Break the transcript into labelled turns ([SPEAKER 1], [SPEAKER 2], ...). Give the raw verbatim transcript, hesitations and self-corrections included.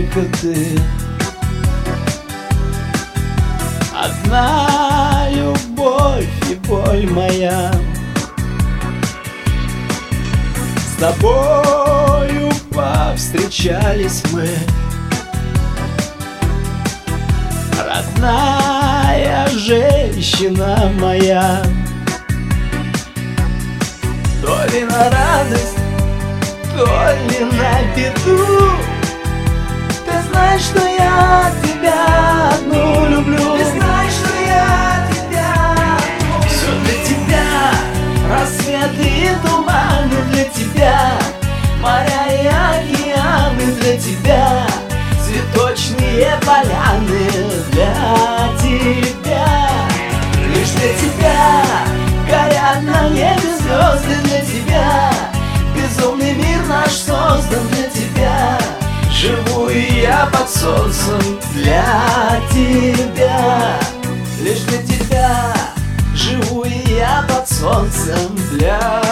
[SPEAKER 1] только ты. Одна любовь и боль моя. С тобою повстречались мы, родная женщина моя. То ли на радость, то ли на беду. Ты знаешь, что я тебя одну люблю. Ты знаешь, что я тебя все для тебя. Рассветы и туманы для тебя, моря и океаны для тебя, цветочные поляны для тебя. Лишь для тебя горят на небе звезды для тебя. Безумный мир наш создан для тебя. Живу и я под солнцем для тебя. Лишь для тебя живу и я под солнцем для